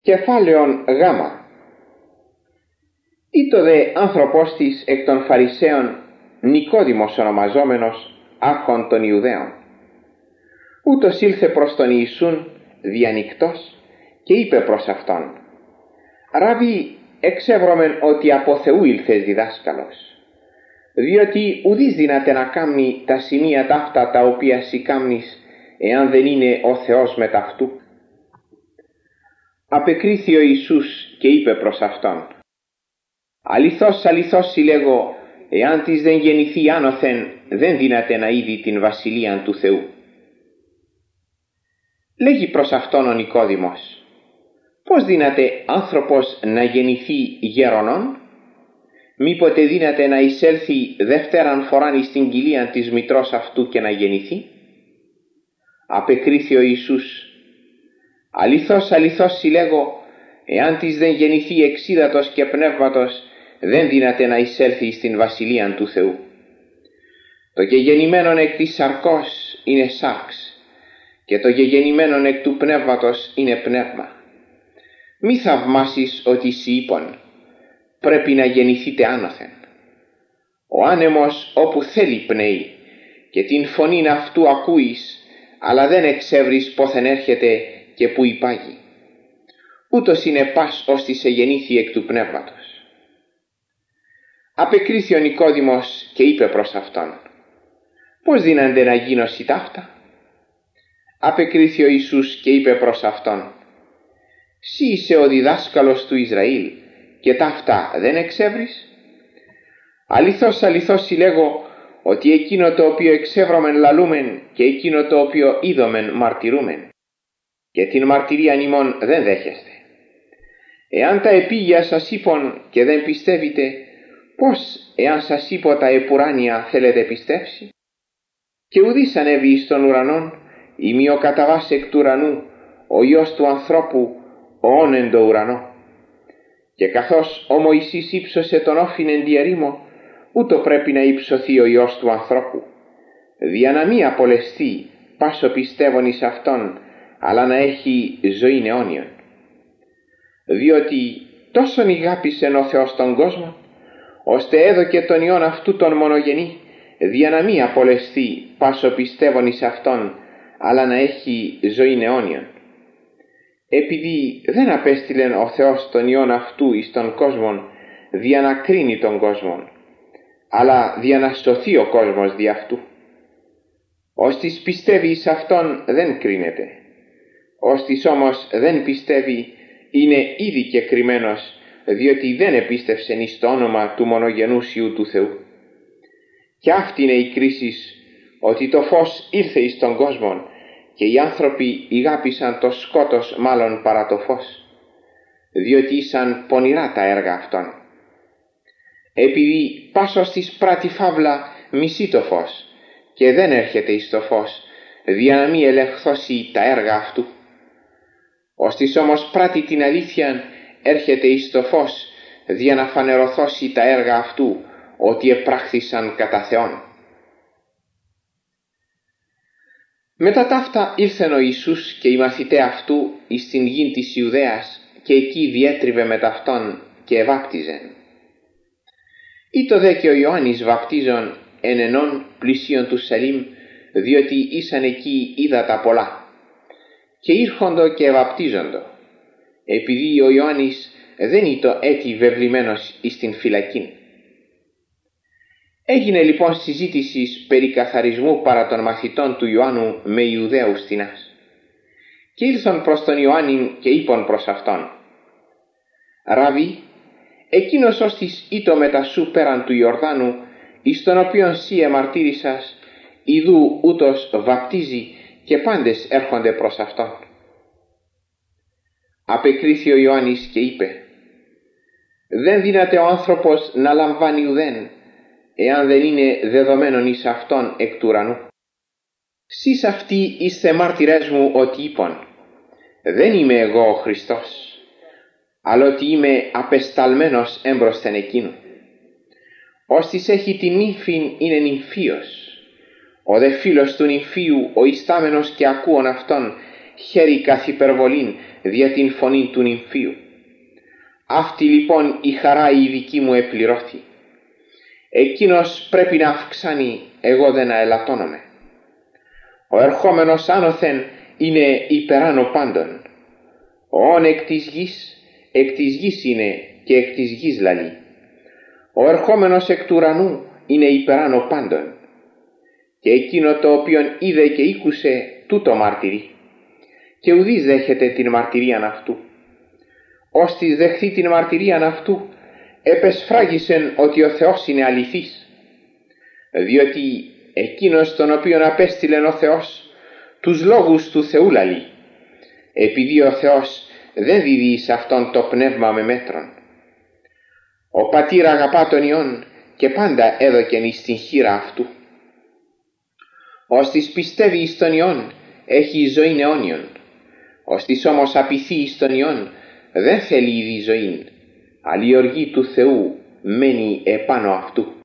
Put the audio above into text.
Κεφάλαιον Γ. Ήτο δε άνθρωπος της εκ των Φαρισαίων Νικόδημος ονομαζόμενος, άρχον των Ιουδαίων. Ούτως ήλθε προς τον Ιησούν διανυκτός και είπε προς αυτόν: «Ραβί, εξεύρωμεν ότι από Θεού ήλθες διδάσκαλος, διότι ουδείς δυνάται να κάμνει τα σημεία ταύτα τα οποία σοι κάμνεις, εάν δεν είναι ο Θεός μετ' αυτού». Απεκρίθη ο Ιησούς και είπε προς αυτόν: «Αληθώς, αληθώς σοι λέγω, εάν της δεν γεννηθεί άνωθεν, δεν δύναται να είδει την βασιλείαν του Θεού». Λέγει προς αυτόν ο Νικόδημος: «Πώς δύναται άνθρωπος να γεννηθεί γέρονον? Μήποτε δύναται να εισέλθει δεύτεραν φοράν εις την κοιλίαν της μητρός αυτού και να γεννηθεί?» Απεκρίθη ο Ιησούς: «Αληθώς, αληθώς σοι λέγω, εάν της δεν γεννηθεί εξίδατος και πνεύματος, δεν δύναται να εισέλθει στην βασιλείαν του Θεού. Το γεγεννημένον εκ της σαρκός είναι σάρξ, και το γεγεννημένον εκ του πνεύματος είναι πνεύμα. Μη θαυμάσεις ότι σοι είπων, πρέπει να γεννηθείτε άνωθεν. Ο άνεμος όπου θέλει πνέει, και την φωνήν αυτού ακούεις, αλλά δεν εξεύρεις πόθεν έρχεται και που υπάγει. Ούτως είναι πας ώστις εγεννήθη εκ του πνεύματος». Απεκρίθη ο Νικόδημος και είπε προς αυτόν: «Πώς δύνανται να γίνωσι ταύτα?» Απεκρίθη ο Ιησούς και είπε προς αυτόν: «Συ είσαι ο διδάσκαλος του Ισραήλ και ταύτα δεν εξεύρεις? Αληθώς, αληθώς σοι λέγω, ότι εκείνο το οποίο εξεύρωμεν λαλούμεν και εκείνο το οποίο είδομεν μαρτυρούμεν, και την μαρτυρίαν ημών δεν δέχεστε. Εάν τα επίγεια σας είπων και δεν πιστεύετε, πώς εάν σας είπω τα επουράνια θέλετε πιστεύσει? Και ουδείς ανέβη εις τον ουρανόν, ή μη ο καταβάς εκ του ουρανού, ο Υιός του ανθρώπου, ον εν το ουρανό. Και καθώς ο Μωυσής ύψωσε τον όφιν εν τη ερήμο, ούτω πρέπει να υψωθεί ο Υιός του ανθρώπου, δια να μη απολεσθεί πάσο πιστεύων εις αυτόν, αλλά να έχει ζωήν αιώνιον. Διότι τόσον ηγάπησεν ο Θεός τον κόσμο, ώστε έδωκε τον Υιόν αυτού τον μονογενή, δια να μη απολεσθεί πάσο πιστεύων εις αυτόν, αλλά να έχει ζωήν αιώνιον. Επειδή δεν απέστειλεν ο Θεός τον Υιόν αυτού εις τον κόσμον, δια να κρίνει τον κόσμον, αλλά δια να σωθεί ο κόσμος δι' αυτού. Ώστις πιστεύει εις αυτόν δεν κρίνεται. Ώστις όμως δεν πιστεύει είναι ήδη κεκριμένος, διότι δεν επίστευσεν εις το όνομα του μονογενούς Υιού του Θεού. Και αυτή είναι η κρίση, ότι το φως ήλθε εις τον κόσμο και οι άνθρωποι ηγάπησαν το σκότος μάλλον παρά το φως, διότι ήσαν πονηρά τα έργα αυτών. Επειδή πάσος της πράτη φαύλα μισεί το φως και δεν έρχεται εις το φως, δια να μη ελεγχθώσει τα έργα αυτού. Ώστις όμως πράτη την αλήθειαν έρχεται εις το φως, δια να φανερωθώσει τα έργα αυτού, ότι επράχθησαν κατά Θεόν. Μετά ταύτα ήλθεν ο Ιησούς και οι μαθηταί αυτού εις την γην της Ιουδαίας, και εκεί διέτριβε μετ' αυτόν και εβάπτιζεν. Ήτο δε και ο Ιωάννης βαπτίζων εν ενών πλησίον του Σαλήμ, διότι ήσαν εκεί ύδατα πολλά, και ήρχοντο και εβαπτίζοντο, επειδή ο Ιωάννης δεν ήτο έτη βεβλημένος εις την φυλακήν. Έγινε λοιπόν συζήτηση περί καθαρισμού παρά των μαθητών του Ιωάννου με Ιουδαίους τινάς. Και ήλθον προς τον Ιωάννην και είπον προς αυτόν: «Ραβί, εκείνος ώστις ήτο μετά σου πέραν του Ιορδάνου, εις τον οποίον σύ εμαρτύρησας, ιδού ούτως βαπτίζει και πάντες έρχονται προς αυτόν». Απεκρίθη ο Ιωάννης και είπε: «Δεν δύναται ο άνθρωπος να λαμβάνει ουδέν, εάν δεν είναι δεδομένον εις αυτόν εκ του ουρανού. Σεις αυτοί είστε μάρτυρές μου ότι είπον, δεν είμαι εγώ ο Χριστός, αλλά ότι είμαι απεσταλμένος έμπροσθεν εκείνου. Ώστις έχει την νύμφην είναι νυμφίος, ο δε φίλος του νυμφίου ο ιστάμενος και ακούων αυτόν χέρι καθ' υπερβολήν δια την φωνή του νυμφίου. Αυτή λοιπόν η χαρά η δική μου επληρώθη. Εκείνος πρέπει να αυξάνει, εγώ δεν αελαττώνομαι. Ο ερχόμενος άνωθεν είναι υπεράνω πάντων. Ον εκ της γης είναι και εκ της γης λαλεί. Ο ερχόμενος εκ του ουρανού είναι υπεράνω πάντων. Και εκείνο το οποίον είδε και ήκουσε τούτο μάρτυρη. Και ουδείς δέχεται την μαρτυρίαν αυτού. Ώστις δεχθεί την μαρτυρίαν αυτού, επεσφράγισεν ότι ο Θεός είναι αληθής. Διότι εκείνος τον οποίον απέστειλεν ο Θεός, τους λόγους του Θεού λαλεί, επειδή ο Θεός δεν δίδει εις αυτόν το πνεύμα με μέτρον. Ο πατήρ αγαπά τον Υιόν και πάντα έδωκεν εις την χείρα αυτού. Ώστις πιστεύει εις τον Υιόν έχει ζωήν αιώνιον. Ώστις όμως απειθεί εις τον Υιόν δεν θέλει ήδη ζωήν, αλλά η οργή του Θεού μένει επάνω αυτού.